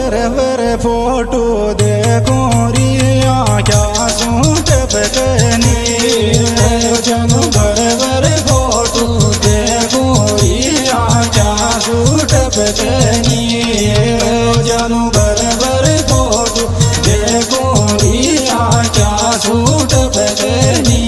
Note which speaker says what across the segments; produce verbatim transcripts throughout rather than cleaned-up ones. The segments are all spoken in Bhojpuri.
Speaker 1: बरबर फोटो देखो रिया क्या सूट पकनी जानू बरबर फोटो देखो रिया क्या सूट पकनी जानू बरबर फोटो देखो रिया क्या सूट पकनी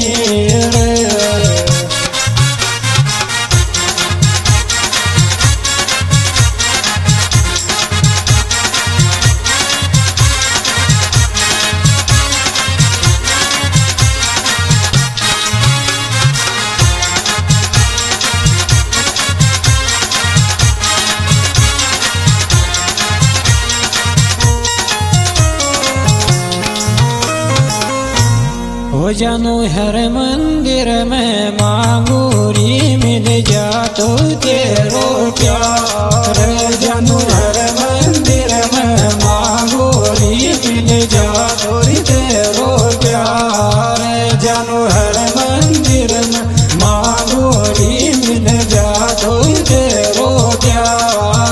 Speaker 2: हो जानू हर मंदिर में मांगूरी मिल जा तो तेरो प्यार
Speaker 1: जानू हर मंदिर में मांगूरी मिल जा तो तेरो प्यार जानू हर मंदिर में मांगूरी मिल जा तो तेरो प्यार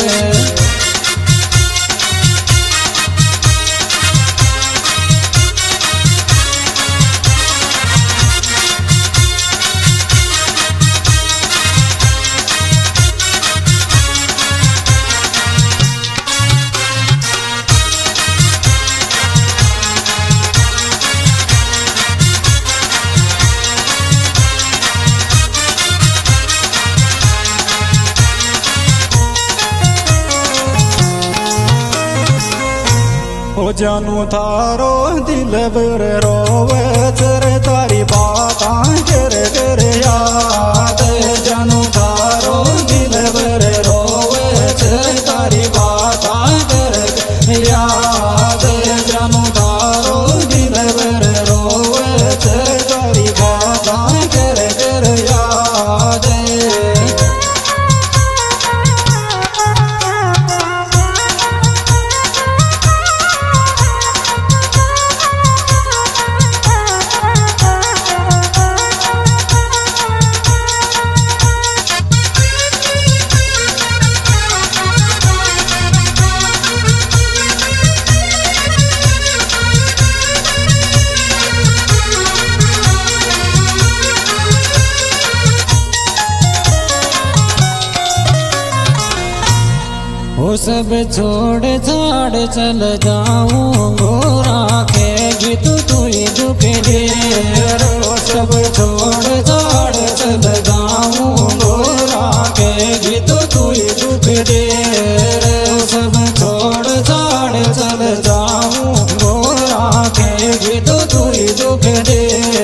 Speaker 1: हो जानू थारो दिल बर रोवे चर तारी बातां कर कर याद जानू थारो दिल बर रोवे चर तारी बातां कर कर याद जानू थारो दिल बर रोवे चर तारी बातां कर कर याद
Speaker 2: वो सब छोड़ छाड़ चल जाऊं गोरा खेगी तू तू ही दुख दे
Speaker 1: वो सब छोड़ छाड़ चल जाऊं गोरा खेगी तू तू ही दुख दे
Speaker 2: वो सब छोड़ छाड़ चल जाऊं गोरा खेगी तू तू ही दुख दे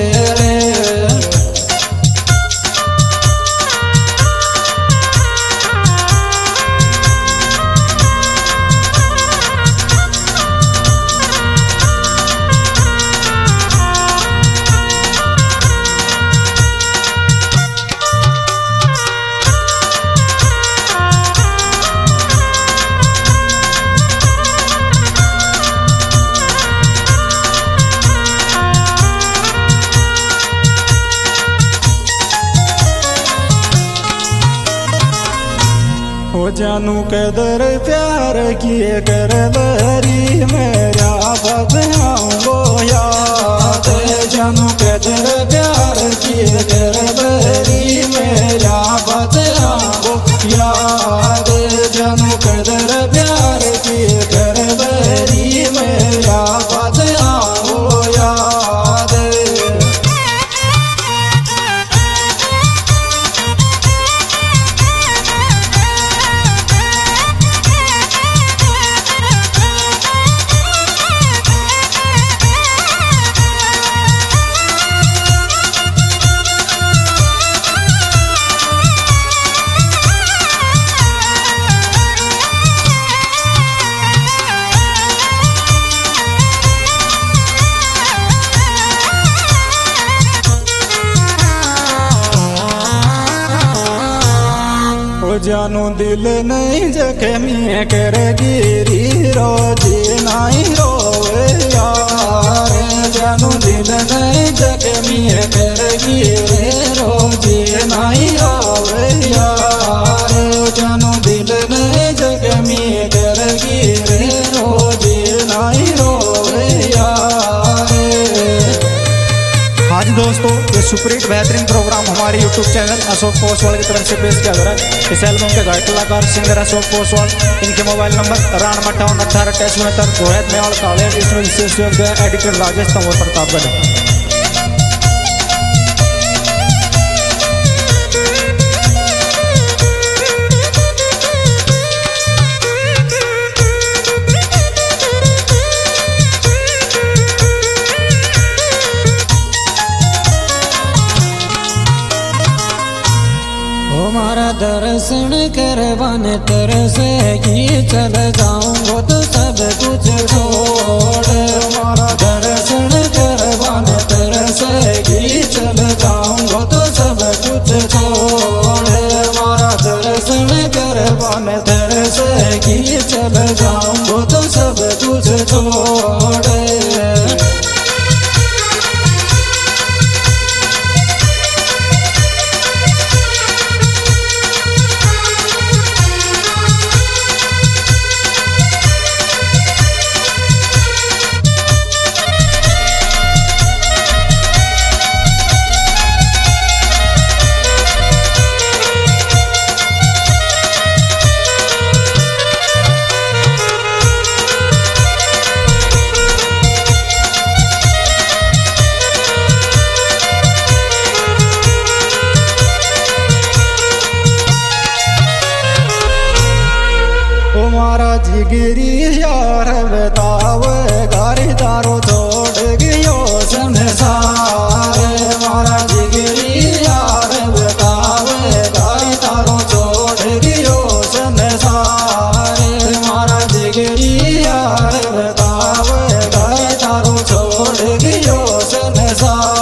Speaker 1: हो जानू कदर प्यार किए कर बरी मेरा बदनाओ याद जानू कदर प्यार किए कर बरी मेरा बदनाओ याद जानू कदर प्यार किए कर बरी मेरा बदनाओ याद जानू दिल नहीं जख्मी कर गिरी रोजी नहीं रोवे यार जानू दिल नहीं जख्मी कर गिरी रोजी नहीं रोवे यार जानू दिल नहीं जख्मी कर गिरी
Speaker 3: सुपरहिट बेहतरीन प्रोग्राम हमारे यूट्यूब चैनल अशोक पोसवाल की तरफ से पेश किया जा रहा है। इस एल्बम के गायक कलाकार सिंगर अशोक पोसवाल। इनके मोबाइल नंबर तिरानवे अट्ठावन अठारह अट्ठाईस उनहत्तर रोहित मेवाड़ काले। इसमें विशेष एडिटर राजेश तंवर प्रतापगढ़।
Speaker 1: हमारा दर्शन करवाने तरसेगी चल जाऊंगो तो सब कुछ छोड़। हमारा दर्शन करवाने तरसेगी चल जाऊंगो तो सब कुछ छोड़। हमारा दर्शन करवाने तरसेगी चल जाऊंगो तो सब कुछ छोड़।
Speaker 2: हमारा जिगरी यार बताव गारी दारो छोड़ गयो संसार। हमारा जिगरी यार बताव गारी दारो छोड़ गयो संसार। हमारा जिगरी यार बताव गारी दारो छोड़ गयो संसार।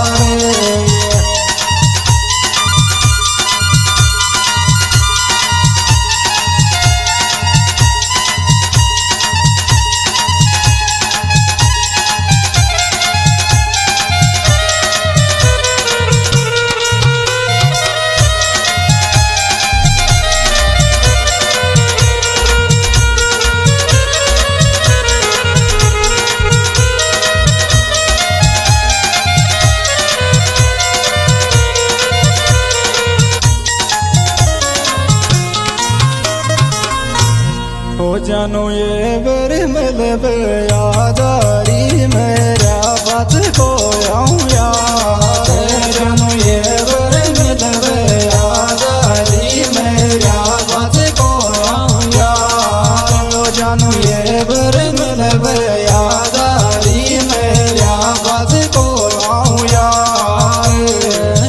Speaker 2: हो जानो ये बर मिलब यादारी मेरा बात को आऊं याद। जानो ये बर मिलब यादारी मेरा बात को आऊं याद। जानो ये बर मिलब यादारी मेरा बात को आऊं याद।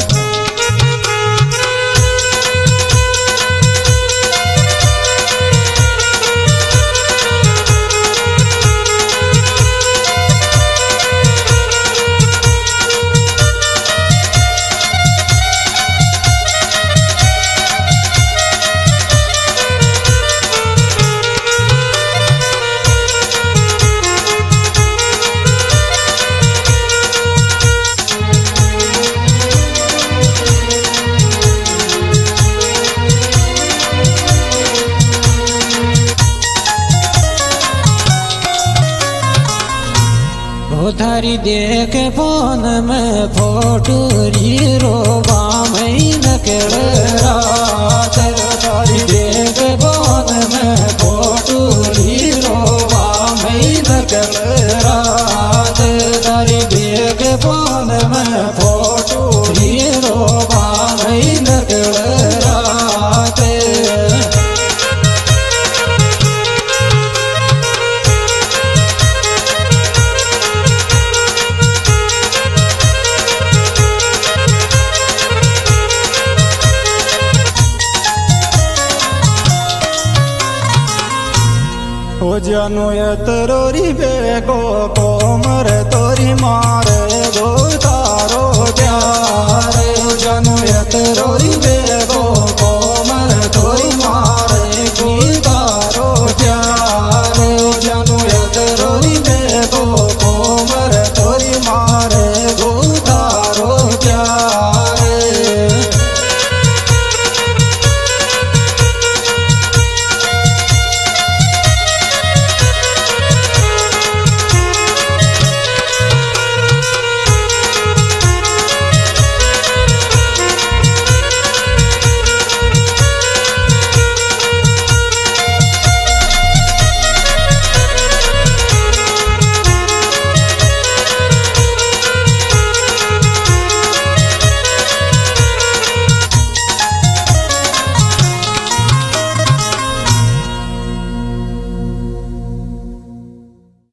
Speaker 2: थारी देख फोन में फोटो री रोबा में नकल रात। थारी देख फोन में फोटो री रोबा में नकल रात। थारी देख फोन में फोटो री रोबा में नकल रात। हो जानो ये तरोरी बेगो कोमर तोरी मारे गो तारो प्यार। हो जानो ये तरोरी बेगो